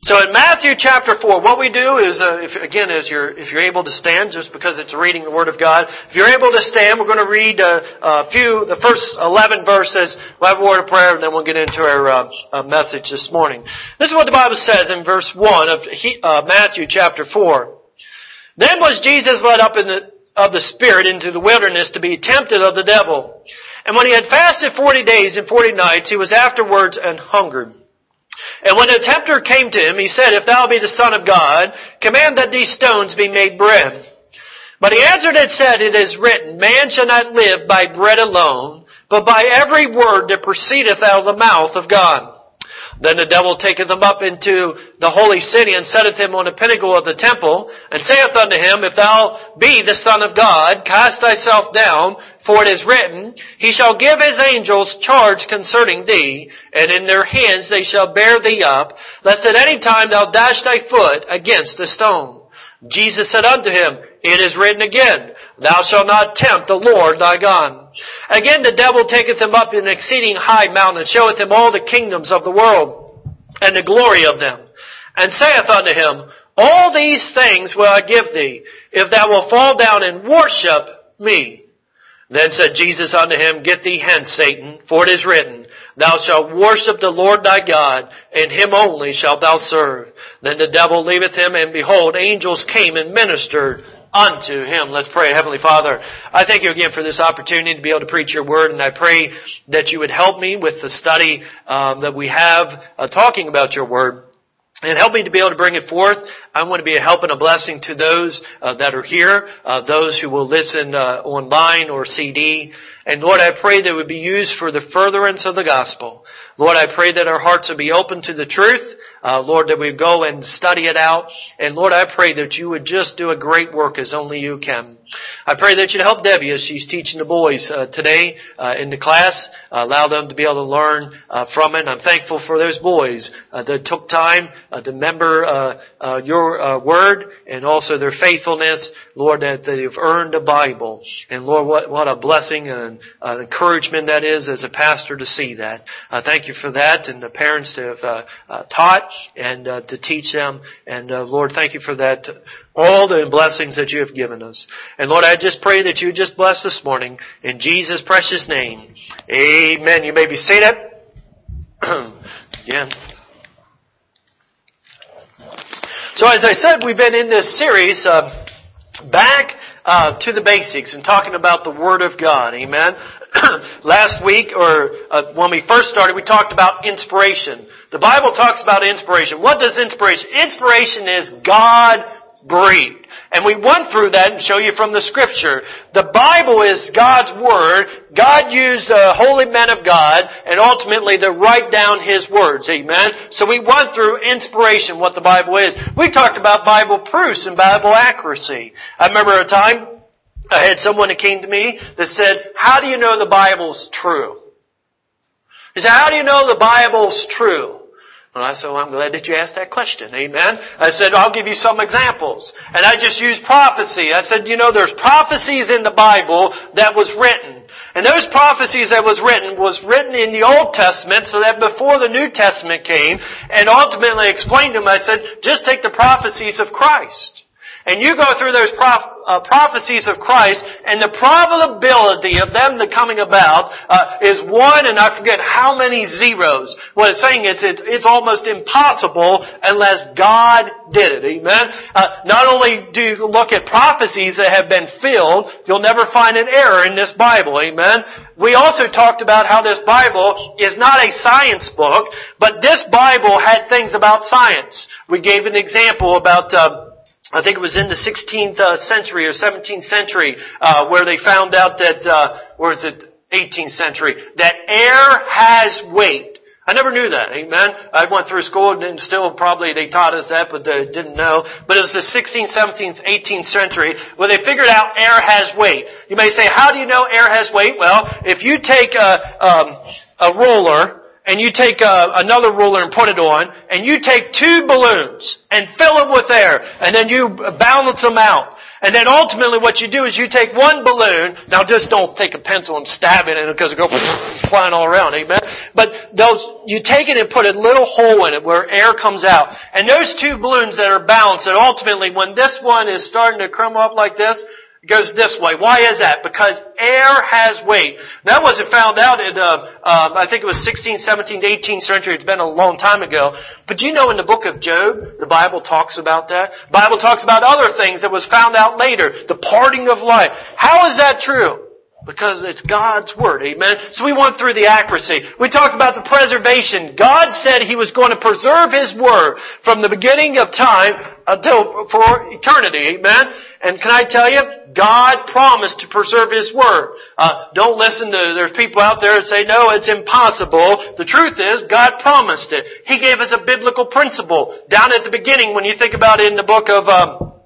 So in Matthew chapter 4, what we do is, if you're able to stand, just because it's reading the Word of God, if you're able to stand, we're going to read the first 11 verses. We'll have a word of prayer, and then we'll get into our message this morning. This is what the Bible says in verse 1 of Matthew chapter 4. Then was Jesus led up of the Spirit into the wilderness to be tempted of the devil. And when he had fasted 40 days and 40 nights, he was afterwards an hungered. And when the tempter came to him, he said, If thou be the Son of God, command that these stones be made bread. But he answered and said, It is written, Man shall not live by bread alone, but by every word that proceedeth out of the mouth of God. Then the devil taketh him up into the holy city, and setteth him on the pinnacle of the temple, and saith unto him, If thou be the Son of God, cast thyself down, for it is written, He shall give His angels charge concerning thee, and in their hands they shall bear thee up, lest at any time thou dash thy foot against a stone. Jesus said unto him, It is written again, Thou shalt not tempt the Lord thy God. Again the devil taketh him up in an exceeding high mountain, and showeth him all the kingdoms of the world, and the glory of them, and saith unto him, All these things will I give thee, if thou wilt fall down and worship me. Then said Jesus unto him, Get thee hence, Satan, for it is written, Thou shalt worship the Lord thy God, and Him only shalt thou serve. Then the devil leaveth him, and behold, angels came and ministered unto him. Let's pray. Heavenly Father, I thank you again for this opportunity to be able to preach your word, and I pray that you would help me with the study that we have talking about your word. And help me to be able to bring it forth. I want to be a help and a blessing to those that are here, those who will listen online or CD. And Lord, I pray that it would be used for the furtherance of the gospel. Lord, I pray that our hearts would be open to the truth. Lord, that we go and study it out. And Lord, I pray that you would just do a great work as only you can. I pray that you'd help Debbie as she's teaching the boys today in the class. Allow them to be able to learn from it. I'm thankful for those boys that took time to remember your word and also their faithfulness. Lord, that they've earned a Bible. And Lord, what a blessing and encouragement that is as a pastor to see that. Thank you for that, and the parents that have taught and to teach them. And Lord, thank you for that, all the blessings that you have given us. And Lord, I just pray that you just bless this morning in Jesus' precious name. Amen. You may be seated. Again. So as I said, we've been in this series back to the basics and talking about the Word of God. Amen. Last week, or when we first started, we talked about inspiration. The Bible talks about inspiration. What does inspiration? Inspiration is God-breathed. And we went through that and show you from the Scripture. The Bible is God's Word. God used holy men of God and ultimately to write down His words. Amen? So we went through inspiration, what the Bible is. We talked about Bible proofs and Bible accuracy. I remember a time I had someone that came to me that said, How do you know the Bible's true? He said, How do you know the Bible's true? And I said, I'm glad that you asked that question. Amen. I said, I'll give you some examples. And I just used prophecy. I said, there's prophecies in the Bible that was written. And those prophecies that was written in the Old Testament, so that before the New Testament came, and ultimately explained to them, I said, just take the prophecies of Christ. And you go through those prophecies of Christ, and the probability of them coming about is 1, and I forget how many zeros. What it's saying is it's almost impossible unless God did it. Amen? Not only do you look at prophecies that have been filled, you'll never find an error in this Bible. Amen? We also talked about how this Bible is not a science book, but this Bible had things about science. We gave an example about I think it was in the 16th century or 17th century, where they found out that, or is it 18th century, that air has weight. I never knew that, amen? I went through school and still probably they taught us that, but they didn't know. But it was the 16th, 17th, 18th century where they figured out air has weight. You may say, how do you know air has weight? Well, if you take a roller, and you take another ruler and put it on, and you take 2 balloons and fill them with air, and then you balance them out. And then ultimately what you do is you take one balloon. Now just don't take a pencil and stab it in it because it goes flying all around. Amen? But you take it and put a little hole in it where air comes out. And those two balloons that are balanced, and ultimately when this one is starting to crumble up like this, it goes this way. Why is that? Because air has weight. That wasn't found out in, I think it was 16th, 17th, 18th century. It's been a long time ago. But you know in the book of Job, the Bible talks about that. The Bible talks about other things that was found out later. The parting of light. How is that true? Because it's God's Word. Amen? So we went through the accuracy. We talked about the preservation. God said He was going to preserve His Word from the beginning of time until for eternity. Amen? And can I tell you, God promised to preserve His Word. Don't listen to, there's people out there that say, no, it's impossible. The truth is, God promised it. He gave us a biblical principle. Down at the beginning, when you think about it in the book of,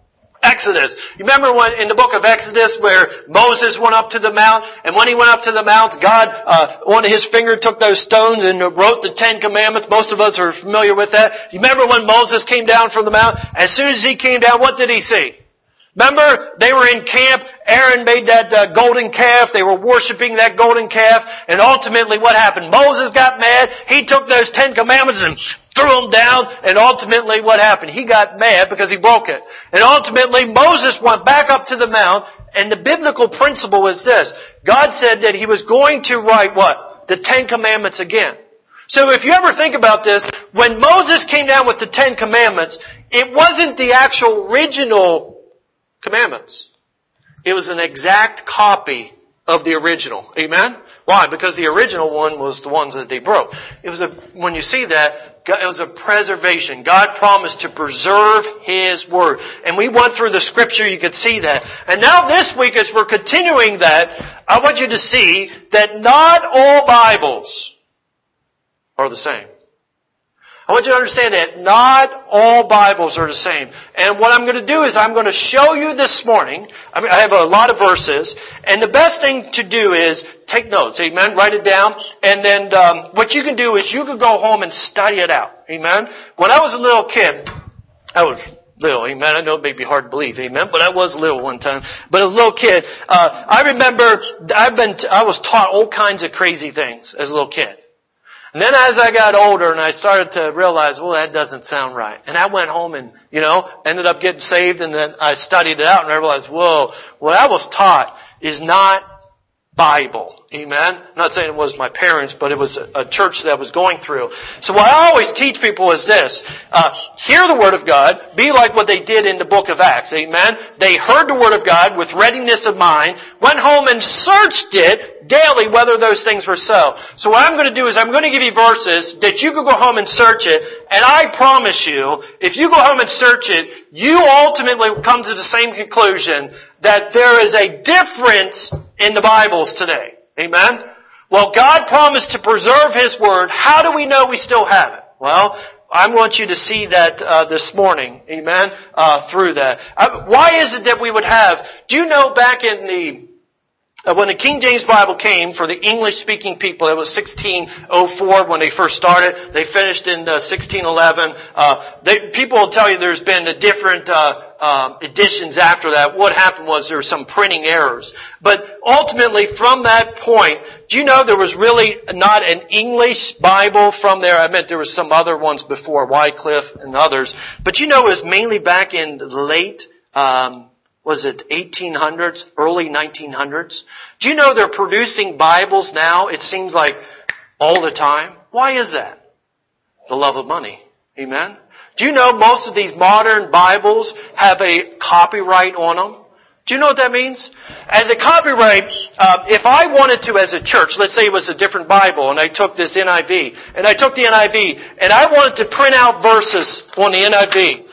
Exodus. You remember when in the book of Exodus where Moses went up to the mount, and when he went up to the mount, God, on his finger took those stones and wrote the 10 Commandments. Most of us are familiar with that. You remember when Moses came down from the mount? As soon as he came down, what did he see? Remember, they were in camp. Aaron made that golden calf. They were worshiping that golden calf. And ultimately what happened? Moses got mad. He took those 10 Commandments and threw them down. And ultimately what happened? He got mad because he broke it. And ultimately Moses went back up to the mount. And the biblical principle is this. God said that He was going to write what? The 10 Commandments again. So if you ever think about this, when Moses came down with the 10 Commandments, it wasn't the actual original commandments. It was an exact copy of the original. Amen? Why? Because the original one was the ones that they broke. When you see that, it was a preservation. God promised to preserve His Word. And we went through the Scripture, you could see that. And now this week, as we're continuing that, I want you to see that not all Bibles are the same. I want you to understand that not all Bibles are the same. And what I'm going to do is I'm going to show you this morning. I have a lot of verses. And the best thing to do is take notes. Amen? Write it down. And then what you can do is you can go home and study it out. Amen? When I was a little kid, I was little, amen. I know it may be hard to believe, amen, but I was little one time. But as a little kid, I remember I was taught all kinds of crazy things as a little kid. And then as I got older and I started to realize, well, that doesn't sound right. And I went home and, ended up getting saved, and then I studied it out and I realized, whoa, what I was taught is not Bible. Amen? I'm not saying it was my parents, but it was a church that I was going through. So what I always teach people is this. Hear the Word of God. Be like what they did in the book of Acts. Amen? They heard the Word of God with readiness of mind, went home and searched it daily whether those things were so. So what I'm going to do is I'm going to give you verses that you can go home and search it. And I promise you, if you go home and search it, you ultimately will come to the same conclusion that there is a difference in the Bibles today. Amen? Well, God promised to preserve His Word. How do we know we still have it? Well, I want you to see that this morning. Amen? Through that. Why is it that we would have... Do you know back in the... when the King James Bible came for the English-speaking people, it was 1604 when they first started. They finished in 1611. People will tell you there's been a different editions after that. What happened was there were some printing errors. But ultimately, from that point, do you know there was really not an English Bible from there? I meant there was some other ones before, Wycliffe and others. But you know it was mainly back in the late... was it 1800s, early 1900s? Do you know they're producing Bibles now, it seems like, all the time? Why is that? The love of money. Amen? Do you know most of these modern Bibles have a copyright on them? Do you know what that means? As a copyright, if I wanted to as a church, let's say it was a different Bible and I took this NIV, and I took the NIV, and I wanted to print out verses on the NIV,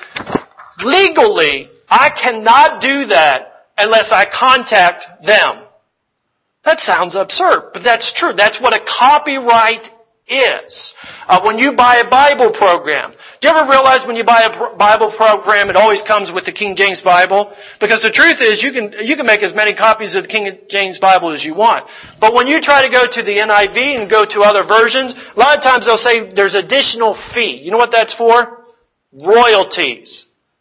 legally, I cannot do that unless I contact them. That sounds absurd, but that's true. That's what a copyright is. When you buy a Bible program, do you ever realize when you buy a Bible program, it always comes with the King James Bible? Because the truth is, you can make as many copies of the King James Bible as you want. But when you try to go to the NIV and go to other versions, a lot of times they'll say there's additional fee. You know what that's for? Royalties.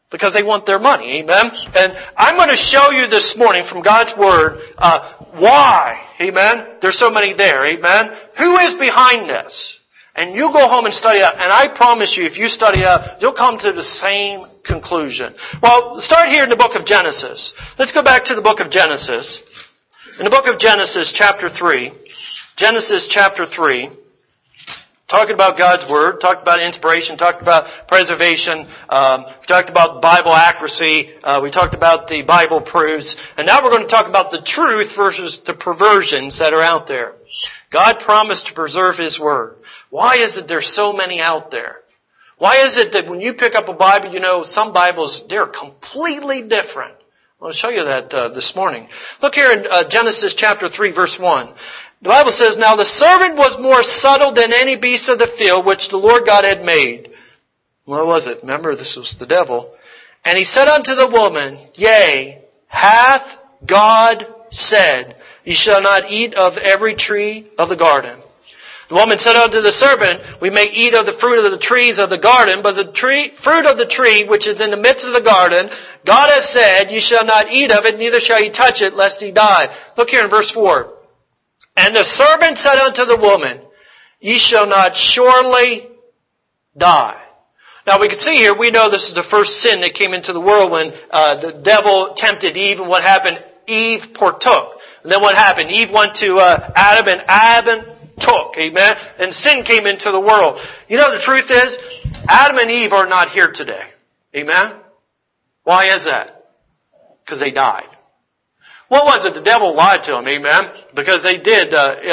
Because they want their money. Amen? And I'm going to show you this morning from God's Word why. Amen? There's so many there. Amen? Who is behind this? And you go home and study out. And I promise you, if you study out, you'll come to the same conclusion. Well, start here in the book of Genesis. Let's go back to the book of Genesis. In the book of Genesis, chapter 3. Genesis chapter 3. Talking about God's Word, talked about inspiration, talked about preservation, we talked about Bible accuracy, we talked about the Bible proofs, and now we're going to talk about the truth versus the perversions that are out there. God promised to preserve His Word. Why is it there's so many out there? Why is it that when you pick up a Bible, you know, some Bibles, they're completely different? I want to show you that this morning. Look here in Genesis chapter 3, verse 1. The Bible says, Now the serpent was more subtle than any beast of the field which the Lord God had made. What was it? Remember, this was the devil. And he said unto the woman, Yea, hath God said, Ye shall not eat of every tree of the garden. The woman said unto the serpent, We may eat of the fruit of the trees of the garden, but the fruit of the tree which is in the midst of the garden, God has said, Ye shall not eat of it, neither shall ye touch it, lest ye die. Look here in verse 4. And the serpent said unto the woman, Ye shall not surely die. Now we can see here, we know this is the first sin that came into the world when the devil tempted Eve, and what happened? Eve partook. And then what happened? Eve went to Adam, and Adam took. Amen? And sin came into the world. You know the truth is, Adam and Eve are not here today. Amen? Why is that? Because they died. What was it? The devil lied to them, amen? Because they did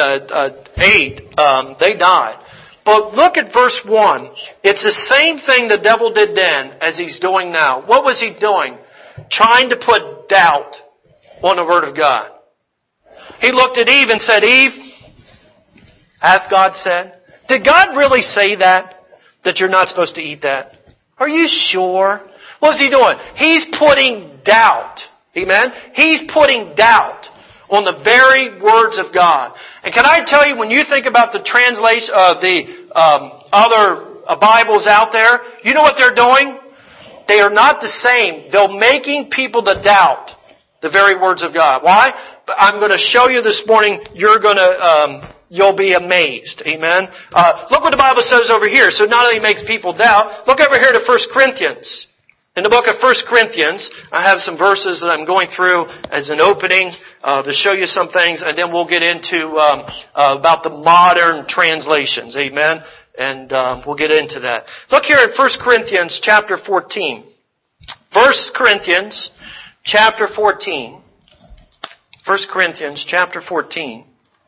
they died. But look at verse 1. It's the same thing the devil did then as he's doing now. What was he doing? Trying to put doubt on the Word of God. He looked at Eve and said, Eve, hath God said? Did God really say that? That you're not supposed to eat that? Are you sure? What's he doing? He's putting doubt. Amen? He's putting doubt on the very words of God. And can I tell you, when you think about the translation of the other Bibles out there, you know what they're doing? They are not the same. They're making people to doubt the very words of God. Why? I'm going to show you this morning. You'll be amazed. Amen? Look what the Bible says over here. So not only makes people doubt, look over here to 1 Corinthians. In the book of 1 Corinthians, I have some verses that I'm going through as an opening to show you some things, and then we'll get into about the modern translations. Amen? And we'll get into that. Look here in 1 Corinthians chapter 14. 1 Corinthians chapter 14. 1 Corinthians chapter 14.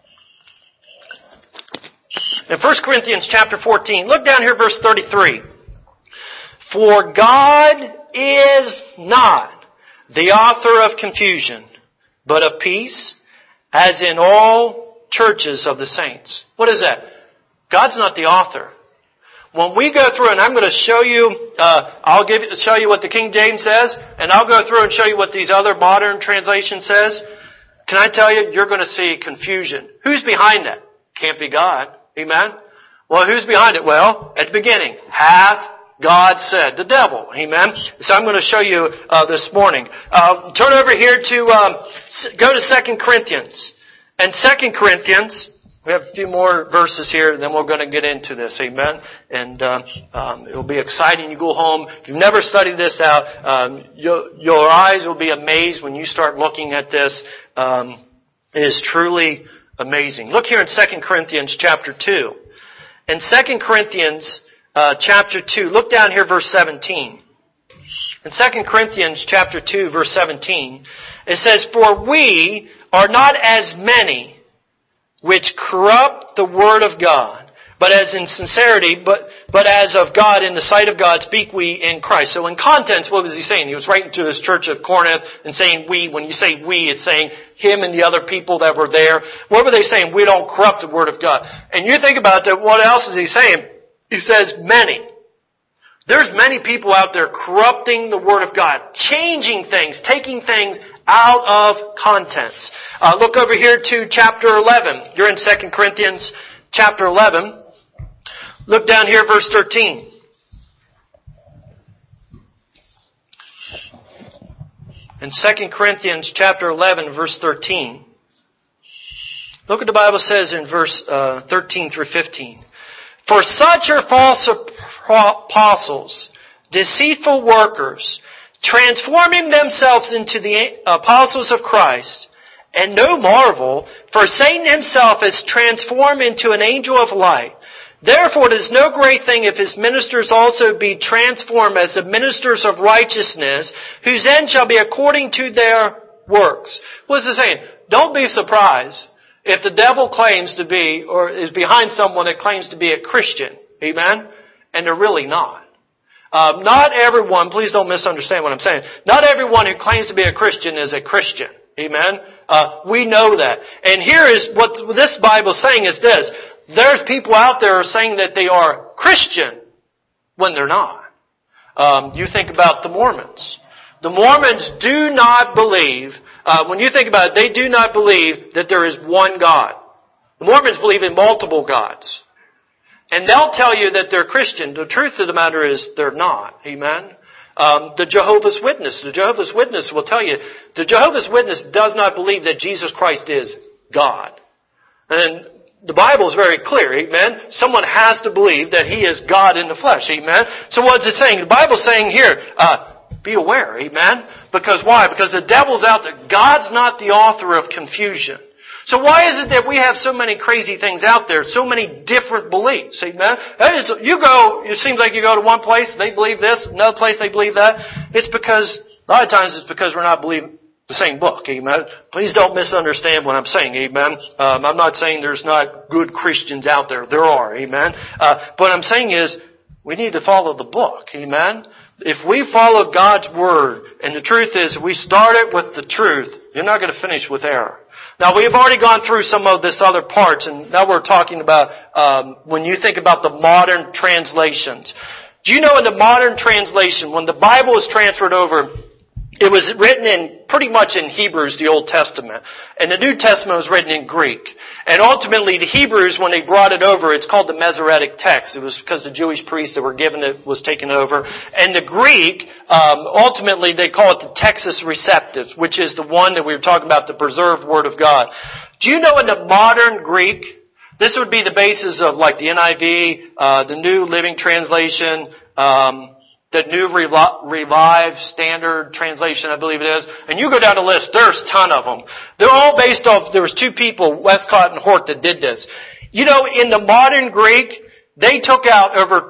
In 1 Corinthians chapter 14, look down here verse 33. For God is not the author of confusion, but of peace, as in all churches of the saints. What is that? God's not the author. When we go through, and I'm going to show you, show you what the King James says, and I'll go through and show you what these other modern translations says. Can I tell you, you're going to see confusion. Who's behind that? Can't be God. Amen? Well, who's behind it? Well, at the beginning, hath God said. The devil. Amen? So I'm going to show you this morning. Turn over here to, go to 2 Corinthians. And 2 Corinthians, we have a few more verses here, and then we're going to get into this. Amen? And it'll be exciting. You go home. If you've never studied this out, your eyes will be amazed when you start looking at this. It is truly amazing. Look here in 2 Corinthians chapter 2. In 2 Corinthians chapter 2, look down here verse 17. In 2 Corinthians chapter 2 verse 17, it says, For we are not as many which corrupt the word of God, but as in sincerity, but as of God, in the sight of God, speak we in Christ. So in contents, what was he saying? He was writing to this church of Corinth and saying we. When you say we, it's saying him and the other people that were there. What were they saying? We don't corrupt the word of God. And you think about that, what else is he saying? He says many. There's many people out there corrupting the Word of God, changing things, taking things out of contents. Look over here to chapter 11. You're in 2 Corinthians chapter 11. Look down here, verse 13. In 2 Corinthians chapter 11, verse 13. Look what the Bible says in verse 13 through 15. For such are false apostles, deceitful workers, transforming themselves into the apostles of Christ. And no marvel, for Satan himself is transformed into an angel of light. Therefore it is no great thing if his ministers also be transformed as the ministers of righteousness, whose end shall be according to their works. What is it saying? Don't be surprised if the devil claims to be, or is behind someone that claims to be a Christian. Amen? And they're really not. Not everyone, please don't misunderstand what I'm saying, not everyone who claims to be a Christian is a Christian. Amen? We know that. And here is what this Bible is saying is this. There's people out there saying that they are Christian when they're not. You think about the Mormons. The Mormons do not believe, when you think about it, they do not believe that there is one God. The Mormons believe in multiple gods. And they'll tell you that they're Christian. The truth of the matter is they're not. Amen? The Jehovah's Witness will tell you, the Jehovah's Witness does not believe that Jesus Christ is God. And the Bible is very clear, amen? Someone has to believe that He is God in the flesh, amen? So what's it saying? The Bible's saying here, be aware, amen? Because why? Because the devil's out there. God's not the author of confusion. So why is it that we have so many crazy things out there, so many different beliefs, amen? It seems like you go to one place, they believe this, another place they believe that. It's because, a lot of times it's because we're not believing the same book, amen? Please don't misunderstand what I'm saying, amen? I'm not saying there's not good Christians out there. There are, amen? What I'm saying is, we need to follow the book, amen? If we follow God's Word, and the truth is, if we start it with the truth, you're not going to finish with error. Now, we've already gone through some of this other parts, and now we're talking about when you think about the modern translations. Do you know in the modern translation, when the Bible was transferred over, it was written in pretty much in Hebrews, the Old Testament. And the New Testament was written in Greek. And ultimately, the Hebrews, when they brought it over, it's called the Masoretic text. It was because the Jewish priests that were given it was taken over. And the Greek, ultimately, they call it the Textus Receptus, which is the one that we were talking about, the preserved Word of God. Do you know in the modern Greek, this would be the basis of like the NIV, the New Living Translation, the New Revised Standard Translation, I believe it is. And you go down the list, there's a ton of them. They're all based off, there was two people, Westcott and Hort, that did this. You know, in the modern Greek, they took out over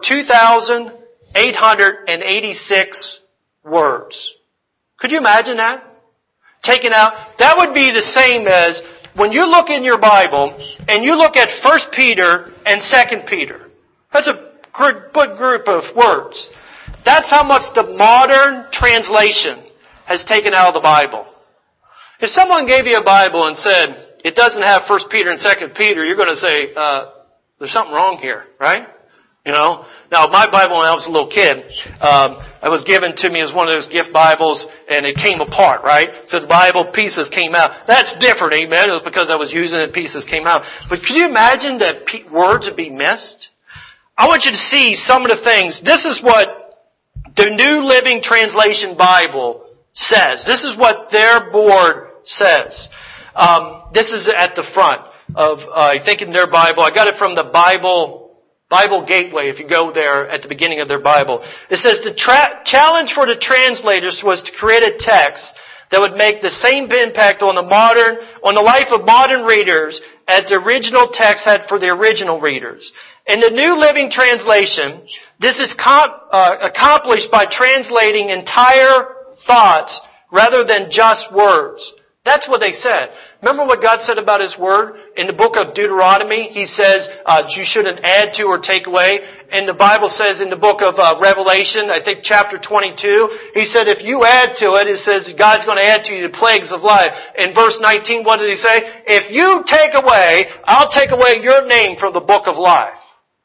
2,886 words. Could you imagine that? Taken out. That would be the same as when you look in your Bible and you look at 1 Peter and 2 Peter. That's a good group of words. That's how much the modern translation has taken out of the Bible. If someone gave you a Bible and said, it doesn't have 1 Peter and 2 Peter, you're going to say, there's something wrong here, right? You know? Now, my Bible when I was a little kid, it was given to me as one of those gift Bibles, and it came apart, right? So the Bible pieces came out. That's different, amen? It was because I was using it, pieces came out. But could you imagine that words would be missed? I want you to see some of the things. This is what the New Living Translation Bible says. This is what their board says. This is at the front of, I think in their Bible. I got it from the Bible Gateway, if you go there at the beginning of their Bible. It says the challenge for the translators was to create a text that would make the same impact on the life of modern readers as the original text had for the original readers. In the New Living Translation, this is accomplished by translating entire thoughts rather than just words. That's what they said. Remember what God said about His Word? In the book of Deuteronomy, He says you shouldn't add to or take away. And the Bible says in the book of Revelation, I think chapter 22, He said if you add to it, it says God's going to add to you the plagues of life. In verse 19, what did He say? If you take away, I'll take away your name from the book of life.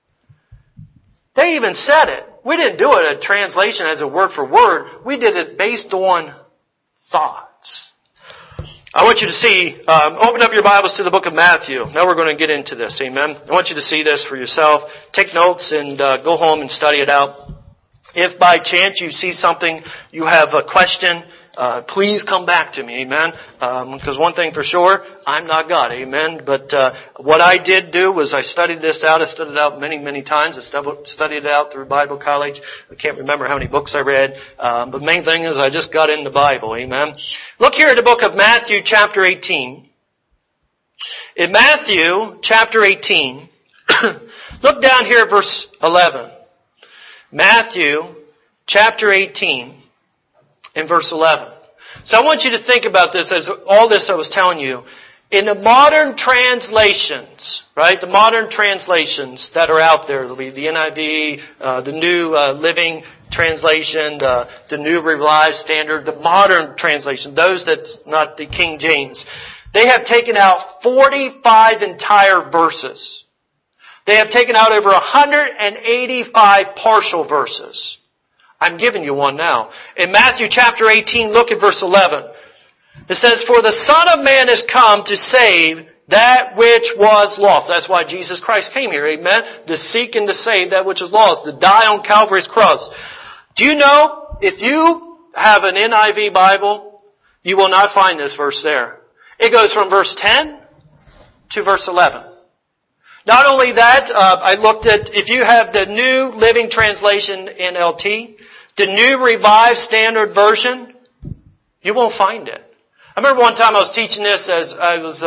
They even said it. We didn't do it a translation as a word for word. We did it based on thoughts. I want you to see, open up your Bibles to the book of Matthew. Now we're going to get into this, amen? I want you to see this for yourself. Take notes and go home and study it out. If by chance you see something, you have a question, please come back to me, amen. Because one thing for sure, I'm not God, amen. But what I did do was I studied this out. I studied it out many, many times. I studied it out through Bible college. I can't remember how many books I read. But the main thing is I just got in the Bible, amen. Look here at the book of Matthew chapter 18. In Matthew chapter 18, look down here at verse 11. Matthew chapter 18 and verse 11. So I want you to think about this as all this I was telling you. In the modern translations, right, the modern translations that are out there, there'll be the NIV, the New Living Translation, the New Revised Standard, the modern translation, those that's not the King James, they have taken out 45 entire verses. They have taken out over 185 partial verses. I'm giving you one now. In Matthew chapter 18, look at verse 11. It says, "For the Son of Man is come to save that which was lost." That's why Jesus Christ came here, amen? To seek and to save that which is lost, to die on Calvary's cross. Do you know, if you have an NIV Bible, you will not find this verse there. It goes from verse 10 to verse 11. Not only that, I looked at, if you have the New Living Translation NLT, the New Revised Standard Version, you won't find it. I remember one time I was teaching this as I was,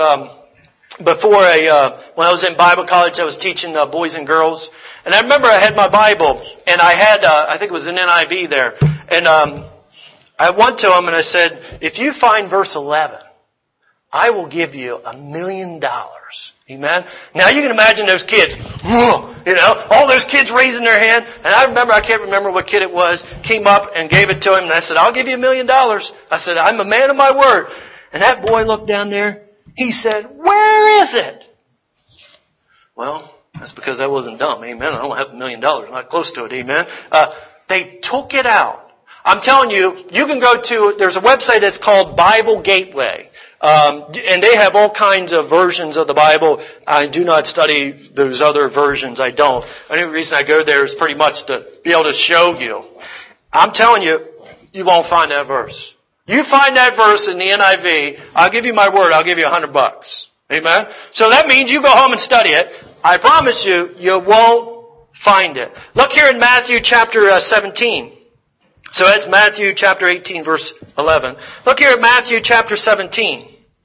when I was in Bible college, I was teaching boys and girls. And I remember I had my Bible, and I had, I think it was an NIV there. And I went to them and I said, if you find verse 11, I will give you $1 million. Amen? Now you can imagine those kids, all those kids raising their hand. And I can't remember what kid it was, came up and gave it to him. And I said, I'll give you $1 million. I said, I'm a man of my word. And that boy looked down there. He said, where is it? Well, that's because I wasn't dumb. Amen. I don't have $1 million. I'm not close to it. Amen. They took it out. I'm telling you, you can go to, there's a website that's called Bible Gateway. And they have all kinds of versions of the Bible. I do not study those other versions. I don't. The only reason I go there is pretty much to be able to show you. I'm telling you, you won't find that verse. You find that verse in the NIV, I'll give you my word, I'll give you $100. Amen? So that means you go home and study it. I promise you, you won't find it. Look here in Matthew chapter 17. So that's Matthew chapter 18, verse 11. Look here at Matthew chapter 17.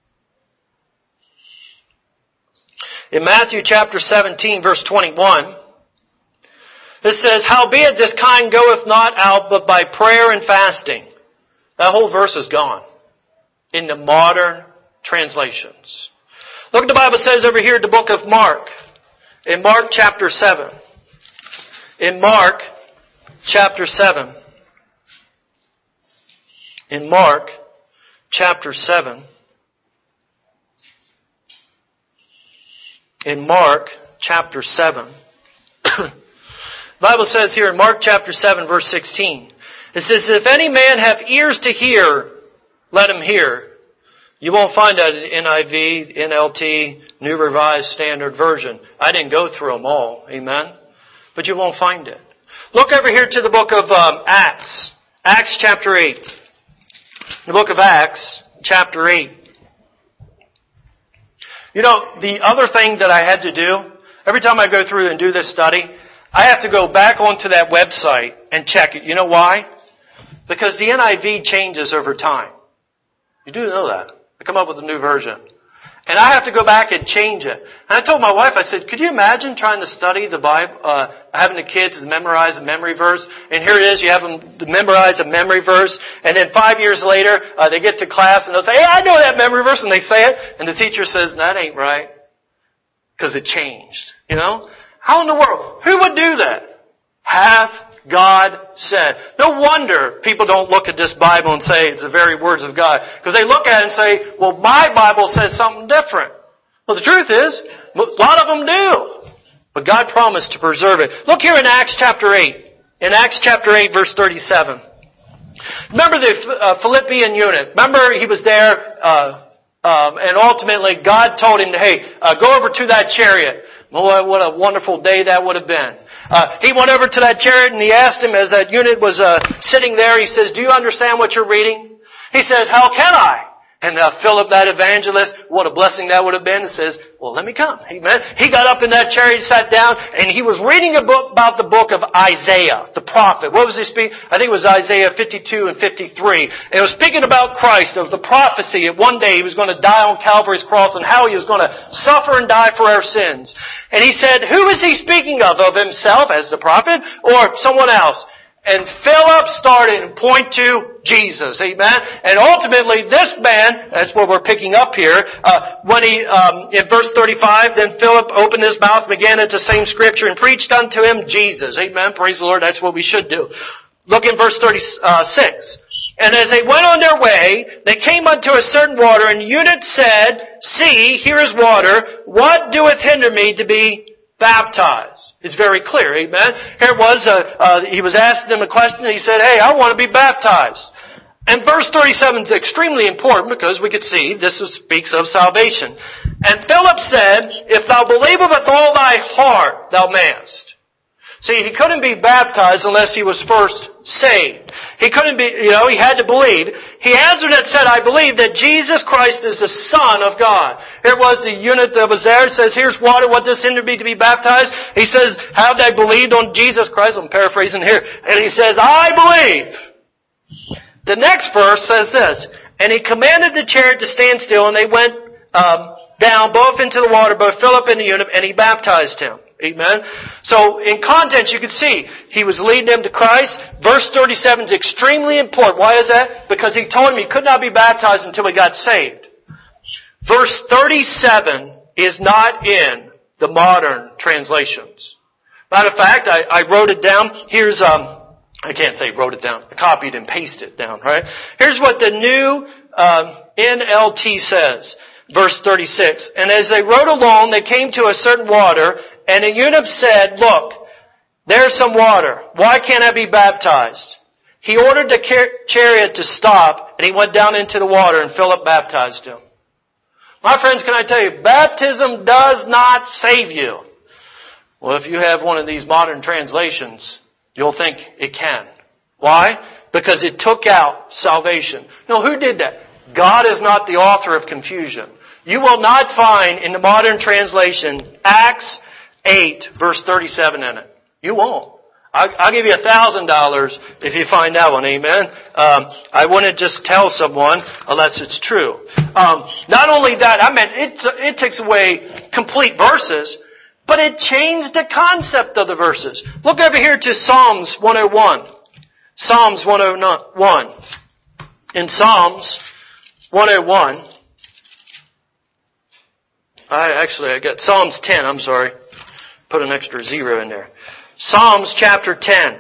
In Matthew chapter 17, verse 21, it says, "Howbeit this kind goeth not out but by prayer and fasting." That whole verse is gone in the modern translations. Look what the Bible says over here in the book of Mark. In Mark chapter 7. In Mark chapter 7. In Mark chapter 7. In Mark chapter 7. The Bible says here in Mark chapter 7 verse 16. It says, "If any man have ears to hear, let him hear." You won't find that in NIV, NLT, New Revised Standard Version. I didn't go through them all. Amen? But you won't find it. Look over here to the book of Acts. Acts chapter 8. The book of Acts chapter 8. You know, the other thing that I had to do, every time I go through and do this study, I have to go back onto that website and check it. You know why? Because the NIV changes over time. You do know that. They come up with a new version. And I have to go back and change it. And I told my wife, I said, could you imagine trying to study the Bible, having the kids memorize a memory verse? And here it is, you have them memorize a memory verse, and then 5 years later, they get to class and they'll say, hey, I know that memory verse, and they say it, and the teacher says, that ain't right. Because it changed. You know? How in the world? Who would do that? Hath God said. No wonder people don't look at this Bible and say it's the very words of God. Because they look at it and say, well, my Bible says something different. Well, the truth is, a lot of them do. But God promised to preserve it. Look here in Acts chapter 8. In Acts chapter 8, verse 37. Remember the Philippian eunuch. Remember he was there, and ultimately God told him, hey, go over to that chariot. Boy, what a wonderful day that would have been. He went over to that chariot and he asked him as that eunuch was sitting there, he says, do you understand what you're reading? He says, how can I? And Philip, that evangelist, what a blessing that would have been, and says, well, let me come. Amen. He got up in that chair, he sat down, and he was reading a book about the book of Isaiah, the prophet. What was he speaking? I think it was Isaiah 52 and 53. And it was speaking about Christ, of the prophecy that one day he was going to die on Calvary's cross and how he was going to suffer and die for our sins. And he said, who is he speaking of himself as the prophet or someone else? And Philip started to point to Jesus. Amen. And ultimately this man, that's what we're picking up here, when he, in verse 35, then Philip opened his mouth, began at the same scripture, and preached unto him Jesus. Amen. Praise the Lord. That's what we should do. Look in verse 36. And as they went on their way, they came unto a certain water, and the eunuch said, see, here is water. What doeth hinder me to be baptized? It's very clear, amen. Here it was, he was asking them a question, and he said, hey, I want to be baptized. And verse 37 is extremely important because we could see this speaks of salvation. And Philip said, if thou believest with all thy heart, thou mayest. See, he couldn't be baptized unless he was first saved. He couldn't be, he had to believe. He answered and said, I believe that Jesus Christ is the Son of God. Here was the eunuch that was there. It says, here's water. What does hinder me to be baptized? He says, have they believed on Jesus Christ? I'm paraphrasing here. And he says, I believe. The next verse says this, and he commanded the chariot to stand still, and they went down both into the water, both Philip and the eunuch, and he baptized him. Amen. So in context you can see he was leading them to Christ. Verse 37 is extremely important. Why is that? Because he told him he could not be baptized until he got saved. Verse 37 is not in the modern translations. Matter of fact, I wrote it down. Here's I can't say wrote it down. I copied and pasted it down, right? Here's what the new NLT says. Verse 36. And as they rode along, they came to a certain water, and the eunuch said, look, there's some water. Why can't I be baptized? He ordered the chariot to stop, and he went down into the water, and Philip baptized him. My friends, can I tell you, baptism does not save you. Well, if you have one of these modern translations, you'll think it can. Why? Because it took out salvation. No, who did that? God is not the author of confusion. You will not find in the modern translation Acts 8 verse 37 in it. You won't. I'll give you $1,000 if you find that one. Amen. I wouldn't just tell someone unless it's true. Not only that, I mean, it takes away complete verses, but it changed the concept of the verses. Look over here to Psalms 101. Psalms 101. In Psalms 101, I got Psalms 10, I'm sorry. Put an extra 0 in there. Psalms chapter 10.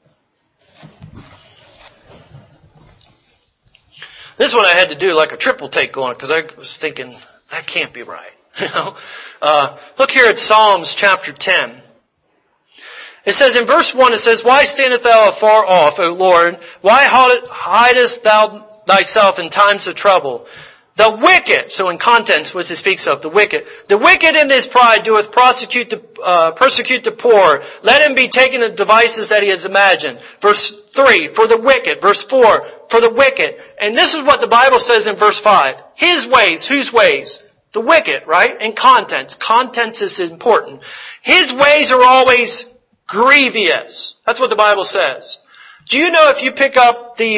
This one I had to do like a triple take on it because I was thinking, that can't be right. Look here at Psalms chapter 10. It says in verse 1, it says, why standest thou afar off, O Lord? Why hidest thou thyself in times of trouble? The wicked, so in contents what it speaks of, the wicked in his pride doeth persecute the poor. Let him be taken in devices that he has imagined. Verse 3, for the wicked. Verse 4, for the wicked. And this is what the Bible says in verse 5. His ways, whose ways? The wicked, right? In contents. Contents is important. His ways are always grievous. That's what the Bible says. Do you know if you pick up the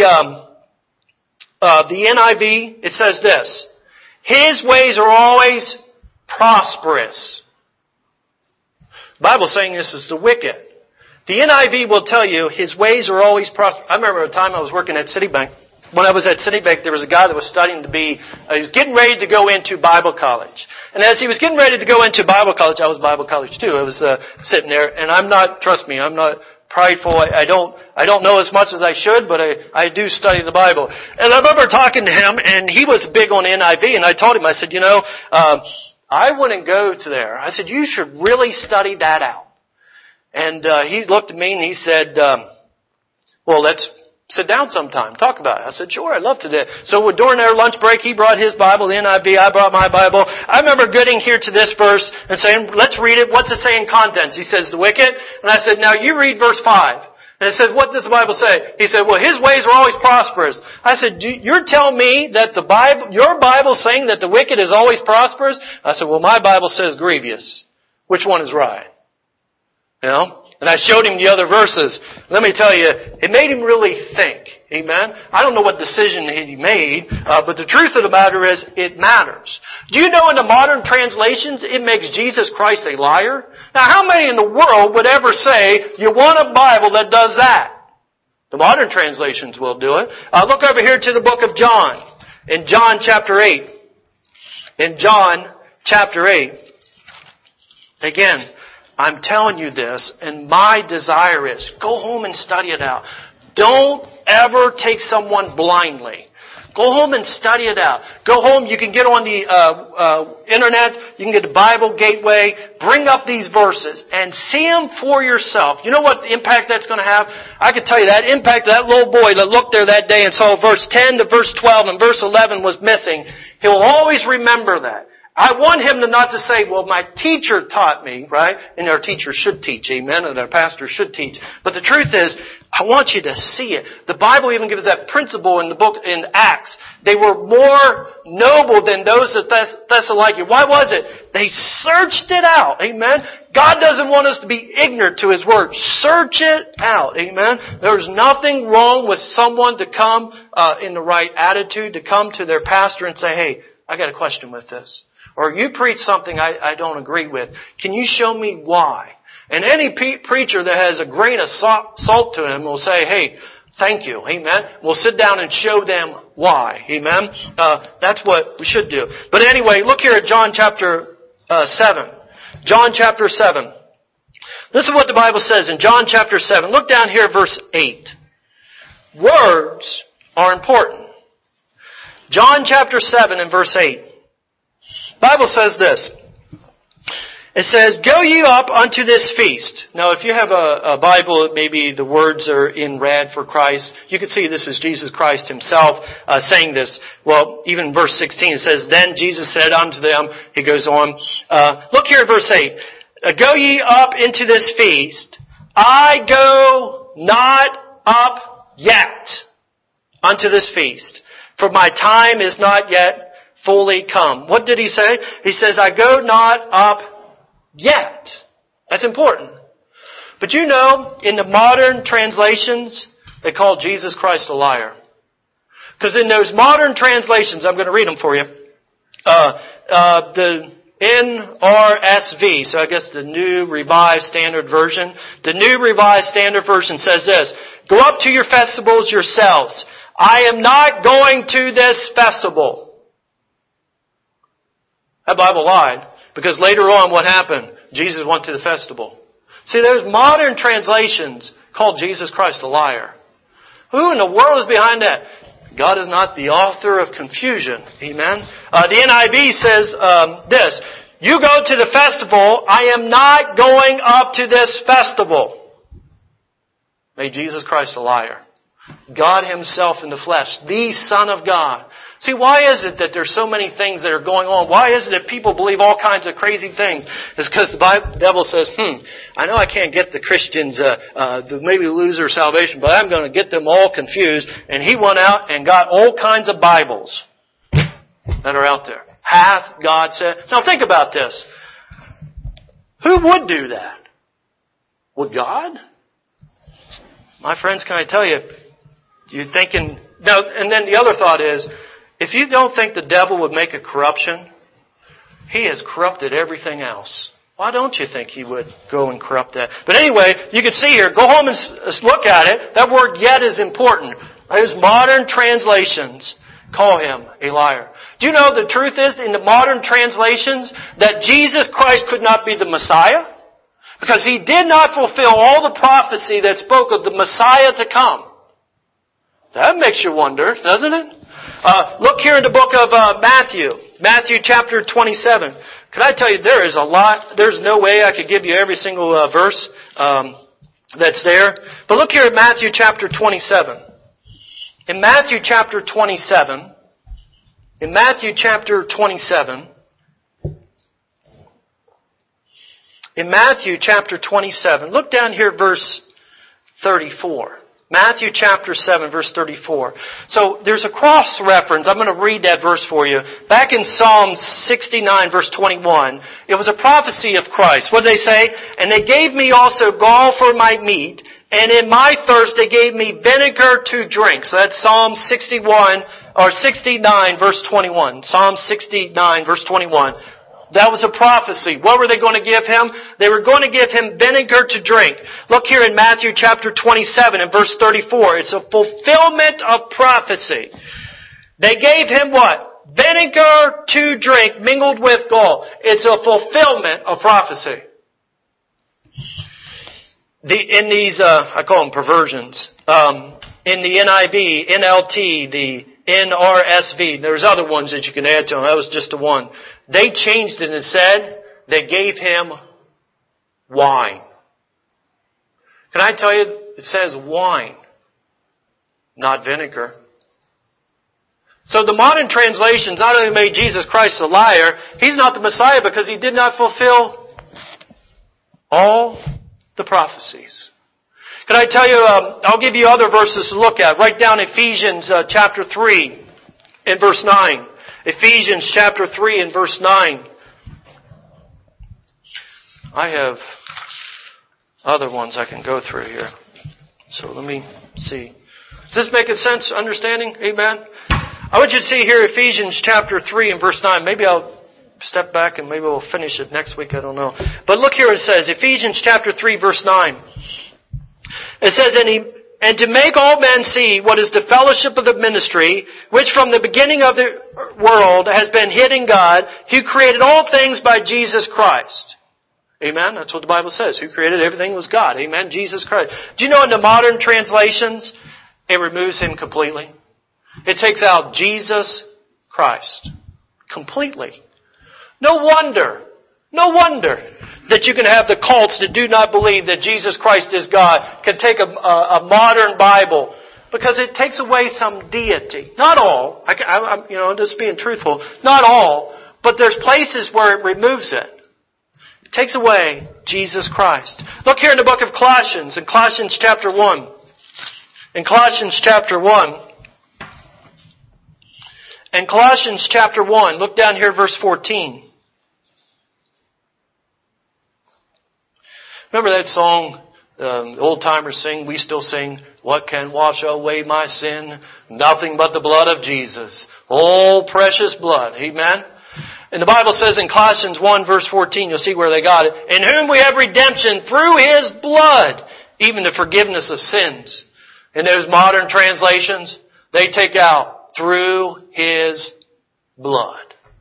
NIV, it says this, his ways are always prosperous. The Bible's saying this is the wicked. The NIV will tell you his ways are always prosperous. I remember a time I was working at Citibank. When I was at Citibank, there was a guy that was studying to be, he was getting ready to go into Bible college. And as he was getting ready to go into Bible college, I was Bible college too. I was sitting there, and trust me, I'm not prideful. I don't know as much as I should, but I do study the Bible. And I remember talking to him, and he was big on NIV, and I told him, I said, I wouldn't go to there. I said, you should really study that out. And he looked at me and he said, well, let's sit down sometime, talk about it. I said, sure, I'd love to do it. So during our lunch break, he brought his Bible, the NIV, I brought my Bible. I remember getting here to this verse and saying, let's read it. What's it say in contents? He says, the wicked. And I said, now you read verse 5. And it says, what does the Bible say? He said, well, His ways are always prosperous. I said, you're telling me that the Bible, your Bible's saying that the wicked is always prosperous? I said, well, my Bible says grievous. Which one is right? You know? And I showed him the other verses. Let me tell you, it made him really think. Amen? I don't know what decision he made, but the truth of the matter is, it matters. Do you know in the modern translations, it makes Jesus Christ a liar? Now, how many in the world would ever say, you want a Bible that does that? The modern translations will do it. Look over here to the book of John. In John chapter 8. In John chapter 8. Again, I'm telling you this, and my desire is, go home and study it out. Don't ever take someone blindly. Go home and study it out. Go home, you can get on the internet, you can get the Bible Gateway, bring up these verses, and see them for yourself. You know what impact that's going to have? I can tell you that impact of that little boy that looked there that day and saw verse 10 to verse 12 and verse 11 was missing. He'll always remember that. I want him to not to say, well, my teacher taught me, right? And our teacher should teach, amen, and our pastor should teach. But the truth is, I want you to see it. The Bible even gives that principle in the book, in Acts. They were more noble than those at Thessalonica. Why was it? They searched it out, amen. God doesn't want us to be ignorant to His Word. Search it out, amen. There's nothing wrong with someone to come in the right attitude, to come to their pastor and say, hey, I got a question with this. Or you preach something I don't agree with. Can you show me why? And any preacher that has a grain of salt to him will say, hey, thank you. Amen. We'll sit down and show them why. Amen. That's what we should do. But anyway, look here at John chapter 7. John chapter 7. This is what the Bible says in John chapter 7. Look down here, verse 8. Words are important. John chapter 7 and verse 8. The Bible says this. It says, go ye up unto this feast. Now, if you have a Bible, maybe the words are in red for Christ. You can see this is Jesus Christ Himself saying this. Well, even verse 16 it says, then Jesus said unto them, He goes on, look here at verse 8. Go ye up into this feast. I go not up yet unto this feast, for my time is not yet fully come. What did He say? He says, I go not up yet. That's important. But you know, in the modern translations, they call Jesus Christ a liar. Because in those modern translations, I'm going to read them for you. The NRSV, so I guess the New Revised Standard Version. The New Revised Standard Version says this, go up to your festivals yourselves. I am not going to this festival. That Bible lied, because later on what happened? Jesus went to the festival. See, there's modern translations called Jesus Christ a liar. Who in the world is behind that? God is not the author of confusion. Amen? The NIV says this, you go to the festival, I am not going up to this festival. Made Jesus Christ a liar. God Himself in the flesh, the Son of God. See, why is it that there's so many things that are going on? Why is it that people believe all kinds of crazy things? It's because the devil says, I know I can't get the Christians to maybe lose their salvation, but I'm going to get them all confused. And he went out and got all kinds of Bibles that are out there. Hath God said? Now think about this. Who would do that? Would God? My friends, can I tell you, you're thinking... Now, and then the other thought is, if you don't think the devil would make a corruption, he has corrupted everything else. Why don't you think he would go and corrupt that? But anyway, you can see here, go home and look at it. That word yet is important. Those modern translations call him a liar. Do you know the truth is, in the modern translations, that Jesus Christ could not be the Messiah? Because He did not fulfill all the prophecy that spoke of the Messiah to come. That makes you wonder, doesn't it? Look here in the book of Matthew. Matthew chapter 27. Can I tell you, there is a lot. There's no way I could give you every single verse that's there. But look here at Matthew chapter 27. In Matthew chapter 27, look down here at verse 34. Matthew chapter 7, verse 34. So there's a cross-reference. I'm going to read that verse for you. Back in Psalm 69, verse 21, it was a prophecy of Christ. What did they say? And they gave me also gall for my meat, and in my thirst they gave me vinegar to drink. So that's Psalm 69, verse 21. Psalm 69, verse 21. That was a prophecy. What were they going to give him? They were going to give him vinegar to drink. Look here in Matthew chapter 27 and verse 34. It's a fulfillment of prophecy. They gave him what? Vinegar to drink mingled with gall. It's a fulfillment of prophecy. In these, I call them perversions. In the NIV, NLT, the NRSV, there's other ones that you can add to them. That was just the one. They changed it and said they gave him wine. Can I tell you, it says wine, not vinegar. So the modern translations not only made Jesus Christ a liar, He's not the Messiah because He did not fulfill all the prophecies. Can I tell you, I'll give you other verses to look at. Write down Ephesians chapter 3 and verse 9. Ephesians chapter 3 and verse 9. I have other ones I can go through here. So let me see. Is this making sense? Understanding? Amen? I want you to see here Ephesians chapter 3 and verse 9. Maybe I'll step back and maybe we'll finish it next week. I don't know. But look here, it says, Ephesians chapter 3 verse 9. It says, and to make all men see what is the fellowship of the ministry, which from the beginning of the world has been hid in God, who created all things by Jesus Christ. Amen? That's what the Bible says. Who created everything was God. Amen? Jesus Christ. Do you know in the modern translations, it removes Him completely? It takes out Jesus Christ. Completely. No wonder that you can have the cults that do not believe that Jesus Christ is God can take a modern Bible because it takes away some deity. Not all. I'm just being truthful. Not all. But there's places where it removes it. It takes away Jesus Christ. Look here in the book of Colossians, in Colossians chapter 1. In Colossians chapter 1. In Colossians chapter 1, look down here verse 14. Remember that song the old-timers sing? We still sing, what can wash away my sin? Nothing but the blood of Jesus. Oh, precious blood. Amen? And the Bible says in Colossians 1 verse 14, you'll see where they got it, in whom we have redemption through His blood, even the forgiveness of sins. In those modern translations, they take out through His blood.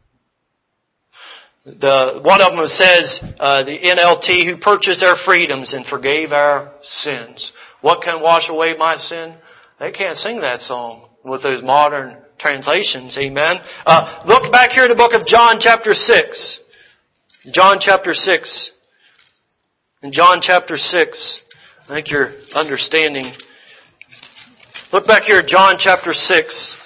One of them says, the NLT, who purchased our freedoms and forgave our sins. What can wash away my sin? They can't sing that song with those modern translations. Amen. Look back here in the book of John chapter 6. John chapter 6. In John chapter 6, I think you're understanding. Look back here at John chapter 6.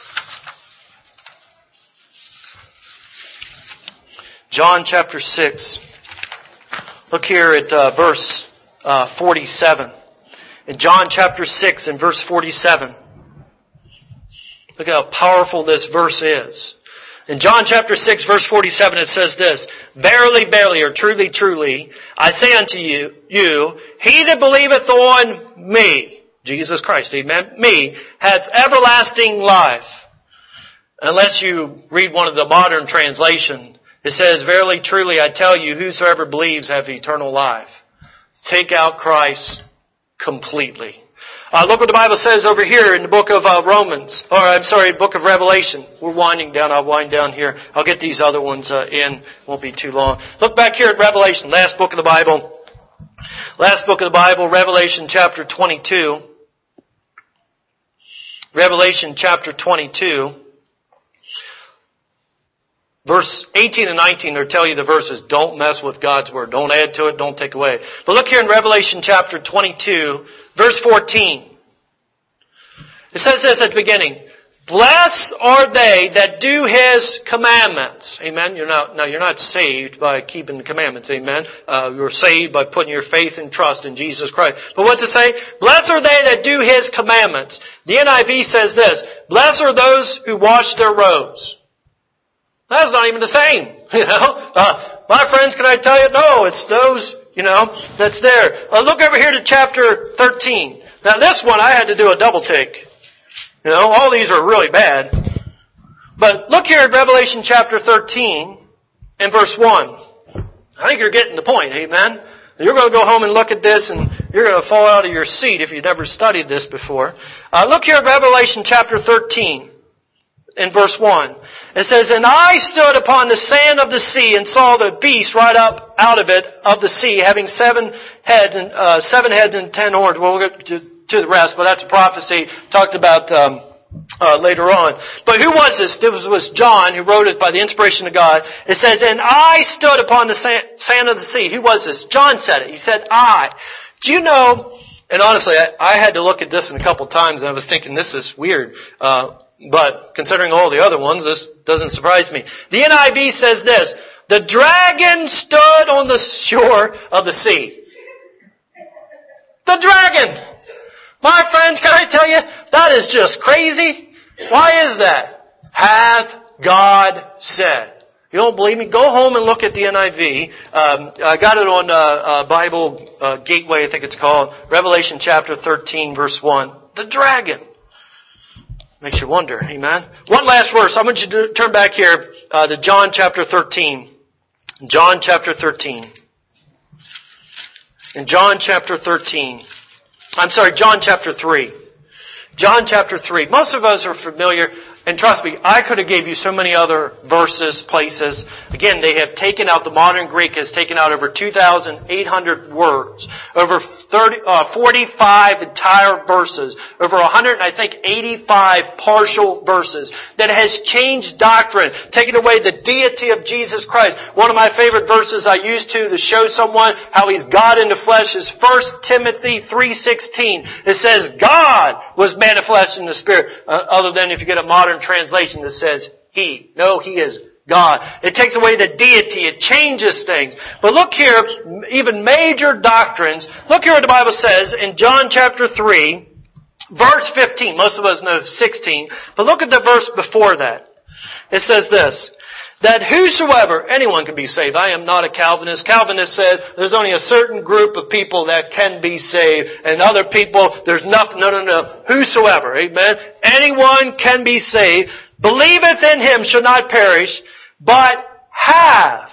John chapter 6. Look here at verse 47. In John chapter 6 and verse 47. Look how powerful this verse is. In John chapter 6 verse 47 it says this, Verily, verily, or truly, truly, I say unto you, he that believeth on me, Jesus Christ, amen, me, hath everlasting life. Unless you read one of the modern translations, it says, Verily, truly, I tell you, whosoever believes have eternal life. Take out Christ completely. Look what the Bible says over here in the book of book of Revelation. We're winding down. I'll wind down here. I'll get these other ones in. Won't be too long. Look back here at Revelation, last book of the Bible. Last book of the Bible, Revelation chapter 22. Revelation chapter 22. Verse 18 and 19, they'll tell you the verses, don't mess with God's Word. Don't add to it, don't take away. But look here in Revelation chapter 22, verse 14. It says this at the beginning, Blessed are they that do His commandments. Amen. You're not saved by keeping the commandments. Amen. You're saved by putting your faith and trust in Jesus Christ. But what's it say? Blessed are they that do His commandments. The NIV says this, blessed are those who wash their robes. That's not even the same. My friends, can I tell you? No, it's those, that's there. Look over here to chapter 13. Now this one I had to do a double take. All these are really bad. But look here at Revelation chapter 13 and verse 1. I think you're getting the point, amen? You're going to go home and look at this and you're going to fall out of your seat if you've never studied this before. Look here at Revelation chapter 13 and verse 1. It says, and I stood upon the sand of the sea and saw the beast right up out of it, of the sea, having 7 heads and 10 horns. Well, we'll get to the rest, but that's a prophecy talked about later on. But who was this? This was John who wrote it by the inspiration of God. It says, and I stood upon the sand of the sea. Who was this? John said it. He said, I. Do you know, and honestly, I had to look at this a couple times and I was thinking, this is weird. But considering all the other ones, this doesn't surprise me. The NIV says this, the dragon stood on the shore of the sea. The dragon! My friends, can I tell you, that is just crazy. Why is that? Hath God said. You don't believe me? Go home and look at the NIV. I got it on Bible Gateway, I think it's called. Revelation chapter 13, verse 1. The dragon. Makes you wonder, amen? One last verse. I want you to turn back here to John chapter 13. John chapter 13. In John chapter 13. John chapter 3. John chapter 3. Most of us are familiar, and trust me, I could have gave you so many other verses, places. Again, they have taken out, the modern Greek has taken out over 2,800 words, over 45 entire verses, over 185 partial verses that has changed doctrine, taken away the deity of Jesus Christ. One of my favorite verses I used to show someone how He's God in the flesh is 1 Timothy 3:16. It says, God was manifest in the Spirit, other than if you get a modern translation that says He. No, He is God. It takes away the deity. It changes things. But look here, even major doctrines. Look here what the Bible says in John chapter 3, verse 15. Most of us know 16. But look at the verse before that. It says this, that whosoever, anyone can be saved. I am not a Calvinist. Calvinist said there's only a certain group of people that can be saved, and other people, there's nothing, no. Whosoever, amen. Anyone can be saved. Believeth in Him shall not perish, but have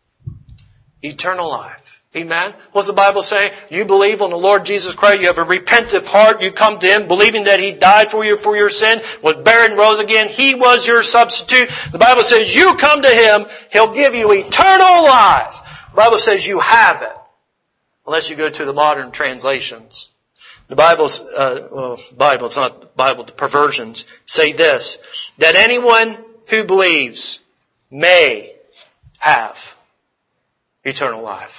eternal life. Amen. What's the Bible say? You believe on the Lord Jesus Christ. You have a repentant heart. You come to Him believing that He died for your sin, was buried and rose again. He was your substitute. The Bible says you come to Him, He'll give you eternal life. The Bible says you have it. Unless you go to the modern translations. The Bible's, it's not the Bible, the perversions say this, that anyone who believes may have eternal life.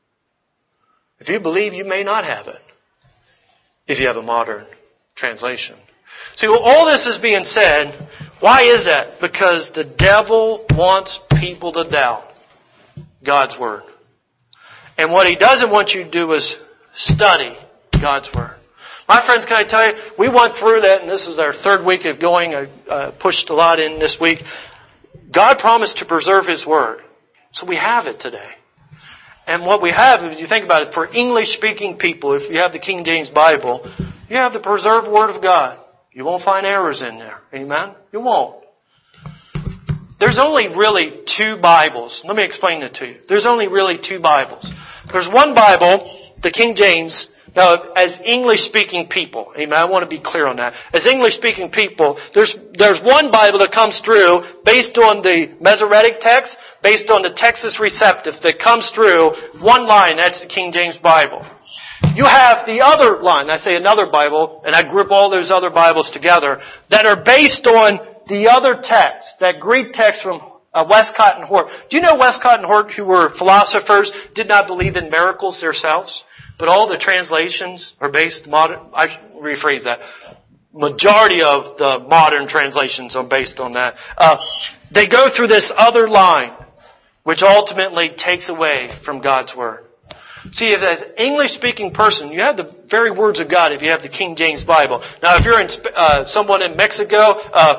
If you believe, you may not have it. If you have a modern translation. See, well, all this is being said. Why is that? Because the devil wants people to doubt God's Word. And what he doesn't want you to do is study God's Word. My friends, can I tell you, we went through that, and this is our third week of going. I pushed a lot in this week. God promised to preserve His Word. So we have it today. And what we have, if you think about it, for English-speaking people, if you have the King James Bible, you have the preserved Word of God. You won't find errors in there. Amen? You won't. There's only really 2 Bibles. Let me explain it to you. There's only really 2 Bibles. There's one Bible, the King James. Now, as English-speaking people, amen, I want to be clear on that. As English-speaking people, there's one Bible that comes through based on the Masoretic text, based on the Texas Receptive that comes through one line, that's the King James Bible. You have the other line, I say another Bible, and I group all those other Bibles together, that are based on the other text, that Greek text from Westcott and Hort. Do you know Westcott and Hort, who were philosophers, did not believe in miracles themselves? But all the translations are based, I rephrase that. majority of the modern translations are based on that. They go through this other line, which ultimately takes away from God's Word. See, if as an English-speaking person, you have the very words of God if you have the King James Bible. Now, if you're someone in Mexico,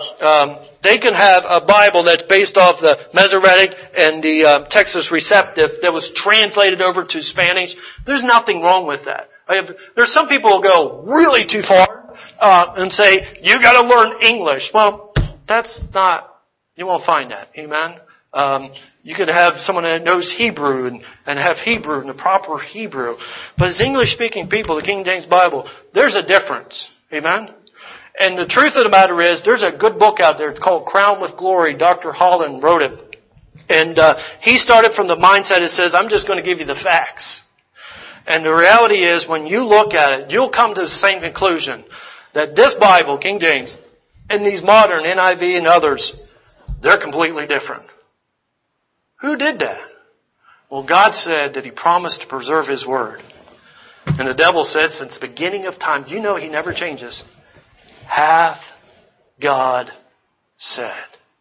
they can have a Bible that's based off the Masoretic and the Texas Receptive that was translated over to Spanish. There's nothing wrong with that. There's some people who go really too far and say, you got to learn English. Well, that's not, you won't find that. Amen? You could have someone that knows Hebrew and have Hebrew in the proper Hebrew. But as English-speaking people, the King James Bible, there's a difference. Amen? And the truth of the matter is, there's a good book out there. It's called Crowned with Glory. Dr. Holland wrote it. And he started from the mindset that says, I'm just going to give you the facts. And the reality is, when you look at it, you'll come to the same conclusion. That this Bible, King James, and these modern NIV and others, they're completely different. Who did that? Well, God said that He promised to preserve His Word. And the devil said, since the beginning of time, you know He never changes. Hath God said.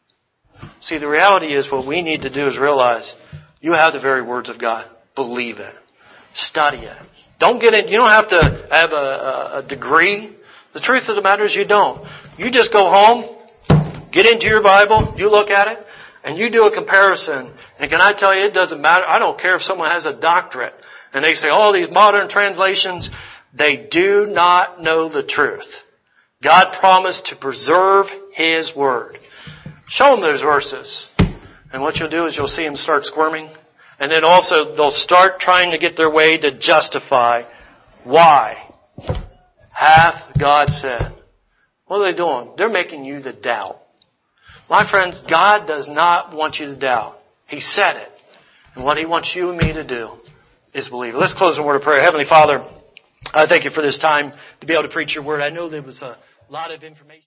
See, the reality is what we need to do is realize you have the very words of God. Believe it. Study it. Don't get it. You don't have to have a degree. The truth of the matter is you don't. You just go home, get into your Bible, you look at it, and you do a comparison. And can I tell you, it doesn't matter. I don't care if someone has a doctorate and they say, oh, these modern translations, they do not know the truth. God promised to preserve His Word. Show them those verses. And what you'll do is you'll see them start squirming. And then also they'll start trying to get their way to justify why. Hath God said. What are they doing? They're making you to doubt. My friends, God does not want you to doubt. He said it. And what He wants you and me to do is believe it. Let's close in a word of prayer. Heavenly Father, I thank You for this time to be able to preach Your Word. I know there was a lot of information.